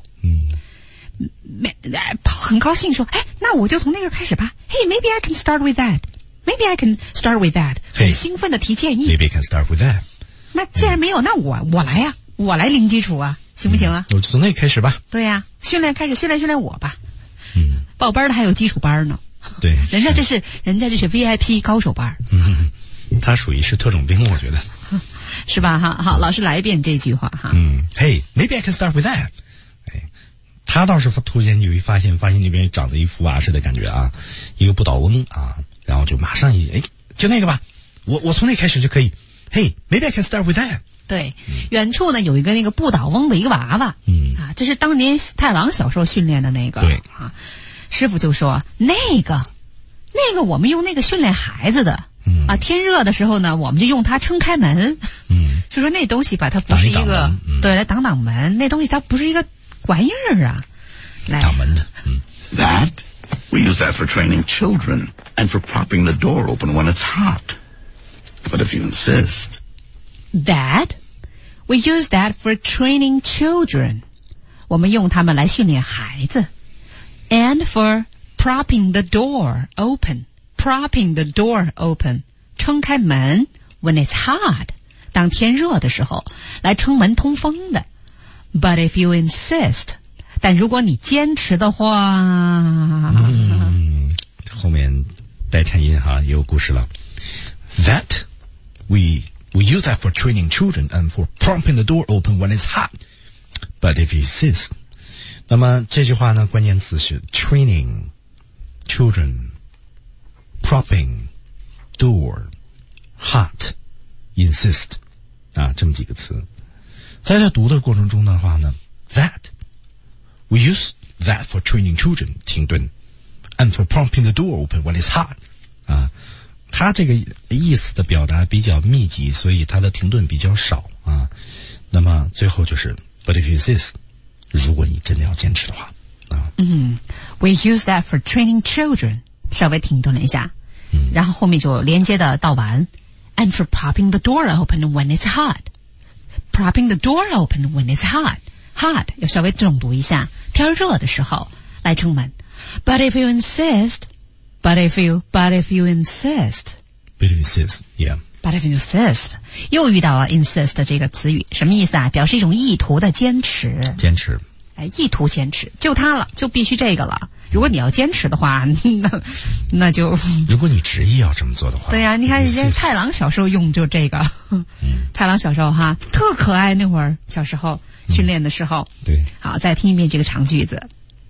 很高兴说，那我就从那个开始吧。Hey, maybe I can start with that. Maybe I can start with that. 很兴奋的提建议。 Maybe I can start with that. 那既然没有，那我来呀，我来零基础啊，行不行啊？ 我就从那开始吧。 对呀，训练我吧。报班的还有基础班呢。 对， 人家这是 VIP 高手班。 他属于是特种兵，我觉得。 是吧？好，老师来一遍这句话哈。 Hey, maybe I can start with that. 他倒是突然有一发现那边长得一福娃似的感觉啊，一个不倒翁啊，然后就马上就那个吧，我从那开始就可以。Hey, maybe I can start with that. 对，远处呢有一个那个不倒翁的一个娃娃，这是当年太郎小时候训练的那个。 对啊，师傅就说那个我们用那个训练孩子的。天热的时候呢，我们就用它撑开门。就说那东西吧，它不是一个对，来挡门，那东西它不是一个玩意儿啊，来挡门的。 That we use that for training children and for propping the door open when it's hot. But if you insist, that we use that for training children. 我们用它们来训练孩子 ，and for propping the door open. Propping the door open. 撑开门 when it's hot. 当天热的时候，来撑门通风的。But if you insist, 但如果你坚持的话， 后面带颤音哈，也有故事了。That we use that for training children and for propping the door open when it's hot. But if you insist, 那么这句话呢，关键词是 training children, propping door, hot, insist 啊，这么几个词。在这读的过程中的话呢 ，that we use that for training children 停顿 ，and for propping the door open when it's hot 啊，它这个意思的表达比较密集，所以它的停顿比较少啊。那么最后就是 ，but if you insist， 如果你真的要坚持的话啊。 We use that for training children. 稍微停顿了一下，然后后面就连接的到完。And for popping the door open when it's hot. Propping the door open when it's hot. Hot 要稍微重读一下，天热的时候来出门。But if you insist, but if you insist, yeah. But if you insist, 又遇到了 insist 这个词语，什么意思啊？表示一种意图的坚持。意图坚持，就它了，就必须这个了。如果你要坚持的话，那就如果你执意要这么做的话， 对呀、你看人家太郎小时候用就这个，太郎小时候哈特可爱，那会儿小时候训练的时候， 对， 好，再听一遍这个长句子。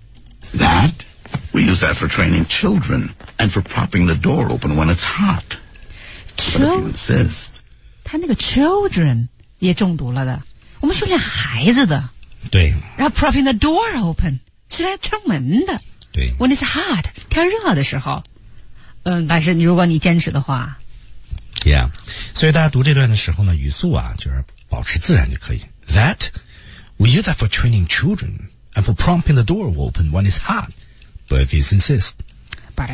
That? We use that for training children and for propping the door open when it's hot. But if you insist. 他那个 children 也中毒了的，我们训练孩子的， 对， 然后 propping the door open 是来撑门的。 对 ，When it's hot， 天热的时候，但是如果你坚持的话 ，Yeah， 所以大家读这段的时候呢，语速啊就是保持自然就可以。That we use that for training children and for propping the door open when it's hot, but if you insist. But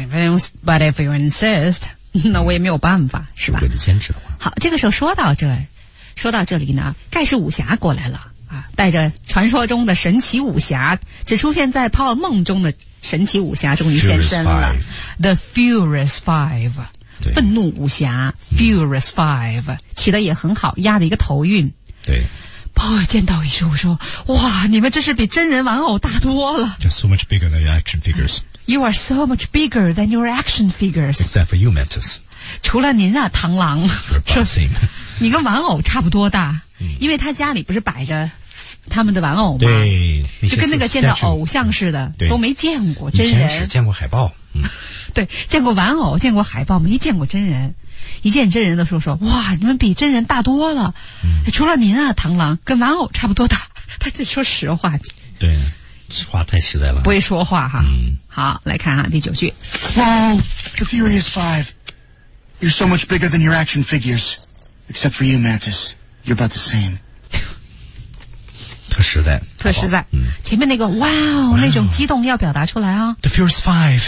if you insist， 那我也没有办法，是吧？ 如果你坚持的话。 好，这个时候说到这里呢，盖世武侠过来了啊，带着传说中的神奇武侠，只出现在泡梦中的神奇武侠终于现身了。The Furious Five， 愤怒武侠 Furious Five 起的也很好，押的一个头韵。 对。 泡儿见到一句我说：“哇，你们这是比真人玩偶大多了。” You're so much bigger than your action figures. You are so much bigger than your action figures. Except for you, Mantis. 除了您啊，螳螂，说你跟玩偶差不多大，因为他家里不是摆着他们的玩偶吗？ 对， 就跟那个见到偶像似的，都没见过真人。 以前只见过海报， 对，见过玩偶，见过海报，没见过真人。一见真人的时候说：“哇，你们比真人大多了。除了您啊，螳螂跟玩偶差不多大。”他得说实话。 对，话太实在了， 不会说话哈。好，来看哈第9句。 Whoa, the Furious Five. You're so much bigger than your action figures. Except for you, Mantis. You're about the same. 特实在。 前面那个哇哦那种激动要表达出来啊。 The Furious Five.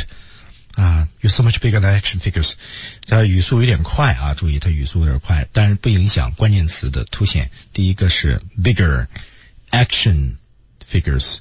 You're so much bigger than action figures. 它语速有点快啊，注意它语速有点快，但是不影响关键词的凸显。第一个是 bigger action figures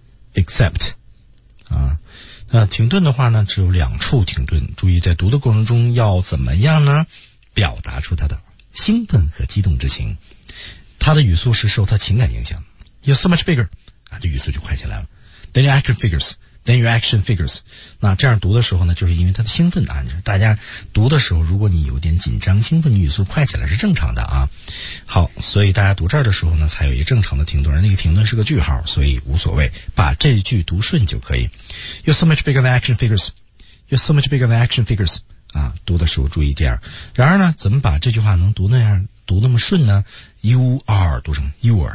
except 那停顿的话呢，只有2处停顿。注意在读的过程中要怎么样呢？表达出他的兴奋和激动之情。他的语速是受他情感影响。You're so much bigger 这语速就快起来了。Then your action figures.Then your action figures. 那这样读的时候呢，就是因为它的兴奋大家读的时候，如果你有点紧张兴奋，你语速快起来是正常的啊。好，所以大家读这儿的时候呢，才有一个正常的停顿，那个停顿是个句号，所以无所谓，把这句读顺就可以。You're so much bigger than action figures. You're so much bigger than action figures. 读的时候注意这样。然而呢，怎么把这句话能读那么顺呢？ You are 读成 you are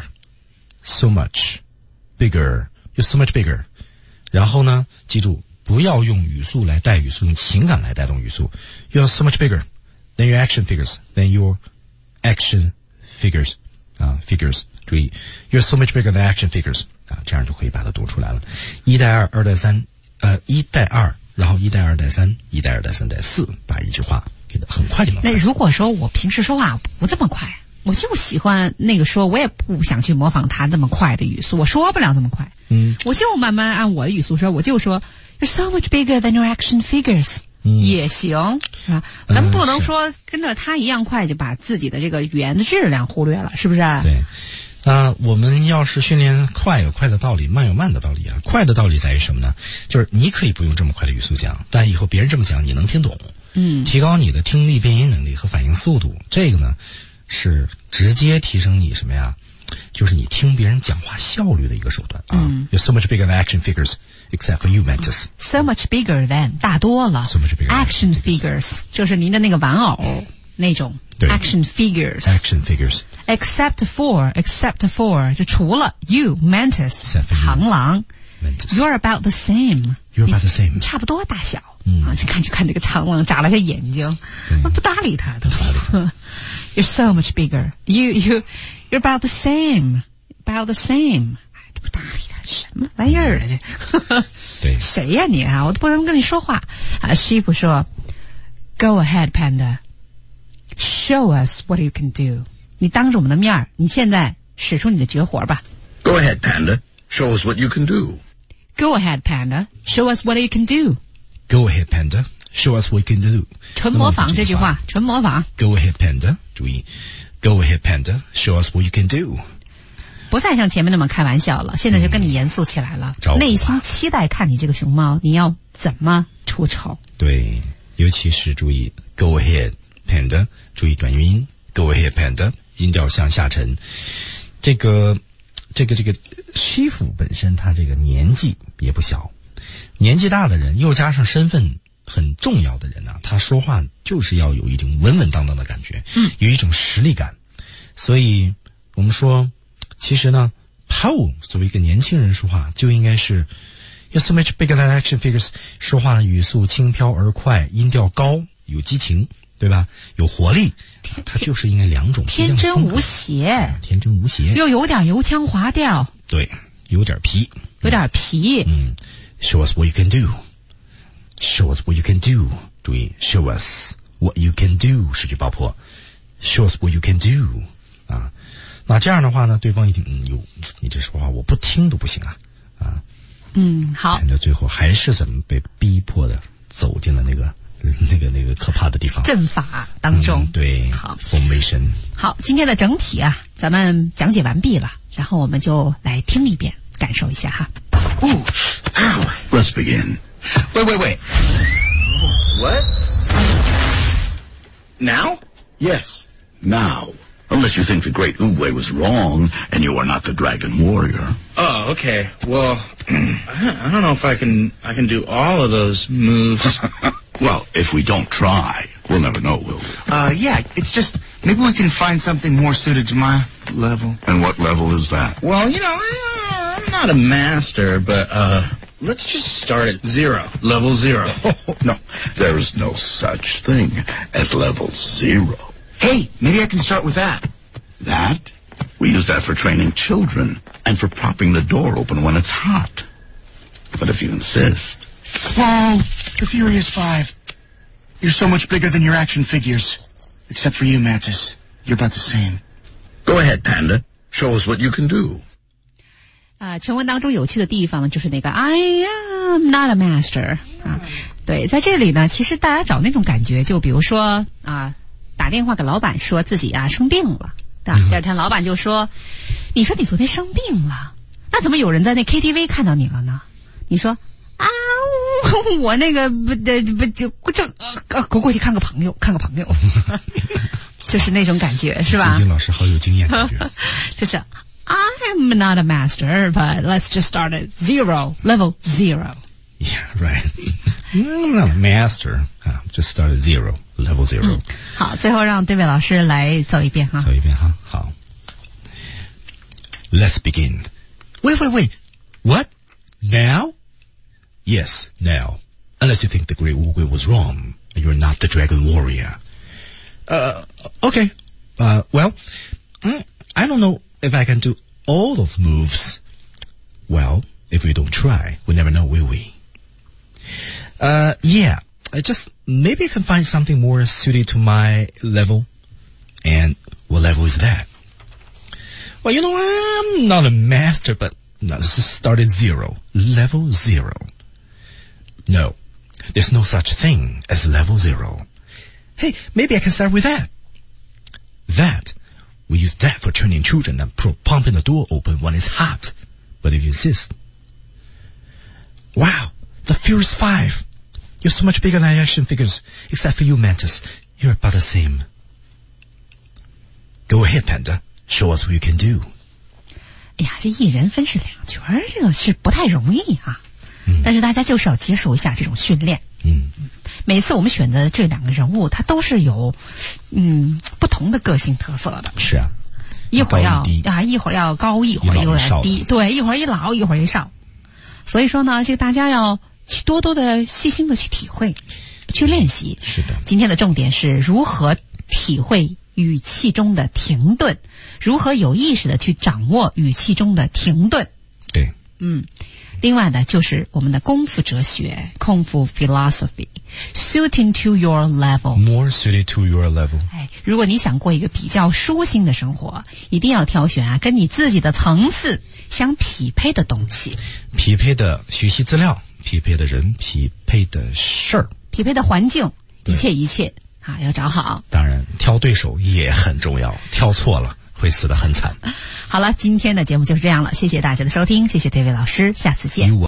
so much bigger. You're so much bigger.然后呢，记住不要用语速来带语速，用情感来带动语速。You're so much bigger than your action figures. Than your action figures. Figures. 注意 ，You're so much bigger than action figures. 这样就可以把它读出来了。1带2，2带3，1带2，然后1带2带3，1带2带3带4，把一句话给它很快就能。 那如果说我平时说话不这么快，我就喜欢那个说，我也不想去模仿他那么快的语速，我说不了这么快。我就慢慢按我的语速说，我就说 You're so much bigger than your action figures，也行，是吧？咱不能说跟着他一样快，就把自己的这个语言的质量忽略了，是不是？ 对。我们要是训练快有快的道理，慢有慢的道理啊。快的道理在于什么呢？就是你可以不用这么快的语速讲，但以后别人这么讲你能听懂。提高你的听力辨音能力和反应速度，这个呢是直接提升你什么呀？就是你听别人讲话效率的一个手段啊。You're so much bigger than action figures, except for you, Mantis. So much bigger than 大多了。 So much bigger action figures 就是您的那个玩偶那种。action figures. Action figures. Except for 就除了 you, Mantis. 螳螂。You're about the same. You're about the same. 差不多大小。就看这个螳螂眨了下眼睛，不搭理他的。You're so much bigger. You're about the same. About the same. 不搭理他， 什么玩意儿啊这？ 对， 谁呀你啊？我都不能跟你说话啊！师傅说 ，Go ahead, Panda, show us what you can do。你当着我们的面儿，你现在使出你的绝活吧。 Go ahead, Panda, show us what you can do. Go ahead, Panda, show us what you can do. Go ahead, Panda, show us what you can do. 纯模仿这句话，纯模仿。 Go ahead, Panda， 注意 ，Go ahead, Panda, show us what you can do。 不再像前面那么开玩笑了，现在就跟你严肃起来了。内心期待看你这个熊猫，你要怎么出丑？ 对，尤其是注意 Go ahead, Panda， 注意短元音 Go ahead, Panda， 音调向下沉。这个师傅本身他这个年纪也不小，年纪大的人又加上身份很重要的人啊，他说话就是要有一种稳稳当当的感觉，有一种实力感。所以我们说，其实呢 Paul 作为一个年轻人说话就应该是 You're so much bigger than action figures， 说话语速轻飘而快，音调高，有激情，对吧？有活力，他就是应该两种天真无邪， 天真无邪， 又有点油腔滑调， 对，有点皮， 有点皮。 Show us what you can do. Show us what you can do. 注意 ，Show us what you can do 失去爆破 ，Show us what you can do 啊。那这样的话呢，对方一听，你这说话我不听都不行啊，啊。 好。 看到最后还是怎么被逼迫的走进了那个可怕的地方， 阵法当中。 对， 好 ，formation。 好，今天的整体啊，咱们讲解完毕了，然后我们就来听一遍，感受一下哈。 Ooh, ow. Let's begin. Wait. What? Now? Yes, now. Unless you think the great Uwe was wrong and you are not the dragon warrior. Oh, okay. Well, I don't know if I can do all of those moves. Well, if we don't try, we'll never know, will we? Yeah, it's just, maybe we can find something more suited to my level. And what level is that? Well, I'm not a master, but, let's just start at 0. Level 0. Oh, no, there is no such thing as level 0. Hey, maybe I can start with that. That? We use that for training children and for propping the door open when it's hot. But if you insist... Whoa, the Furious Five. You're so much bigger than your action figures. Except for you, Mantis. You're about the same. Go ahead, Panda. Show us what you can do. 全文当中有趣的地方呢，就是那个 I am not a master 啊。对，在这里呢，其实大家找那种感觉，就比如说啊，打电话给老板说自己啊生病了，对吧？第二天老板就说，你说你昨天生病了，那怎么有人在那 KTV 看到你了呢？你说啊，我那个过去看个朋友，就是那种感觉，是吧？ 晶晶老师好有经验感觉， 就是I'm not a master, but let's just start at 0, level 0. Yeah, right. I'm not a master. Just start at 0, level 0. 好，最后让对位老师来走一遍哈。 走一遍哈，好。Let's begin. Wait. What? Now? Yes, now. Unless you think the great Wu-Gui was wrong, and you're not the dragon warrior. Okay. Well, I don't know if I can do all of the moves. Well, if we don't try, we never know, will we? Yeah. Maybe I can find something more suited to my level. And what level is that? Well, I'm not a master, but let's just start at 0. Level 0. No, there's no such thing as level 0. Hey, maybe I can start with that. We use that for training children and pumping the door open when it's hot. But if you insist... Wow, the Furious Five. You're so much bigger than action figures. Except for you, Mantis. You're about the same. Go ahead, Panda. Show us what you can do. 哎呀，这一人分饰两角，这个是不太容易啊。但是大家就是要接受一下这种训练。每次我们选择的这两个人物，他都是有不同的个性特色的。 是啊， 一会儿要高，一会儿又要低，对，一会儿一老，一会儿一少。所以说呢，这个大家要去多多的细心的去体会，去练习。 是的， 今天的重点是如何体会语气中的停顿，如何有意识的去掌握语气中的停顿。 对， 另外呢，就是我们的功夫哲学，功夫 philosophy， suiting to your level， more suited to your level。 如果你想过一个比较舒心的生活，一定要挑选跟你自己的层次相匹配的东西， 匹配的学习资料，匹配的人，匹配的事儿， 匹配的环境，一切要找好。 当然，挑对手也很重要，挑错了会死得很惨。 好了，今天的节目就是这样了，谢谢大家的收听，谢谢 David 老师，下次见。